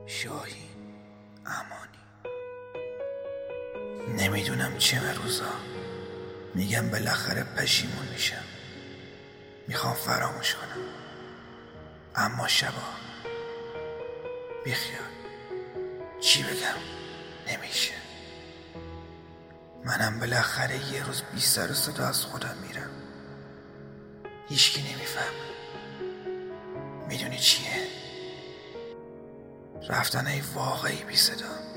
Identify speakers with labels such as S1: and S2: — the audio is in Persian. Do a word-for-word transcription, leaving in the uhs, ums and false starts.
S1: شاهین امانی. نمیدونم چه روزا میگم بالاخره پشیمون میشم، میخوام فراموش کنم، اما شبا بیخیال چی بگم نمیشه. منم بالاخره یه روز بی سر و صدا از خودم میرم، هیچکی نمیفهمه. میدونی چیه؟ رفتن ای واقعی بی صدا.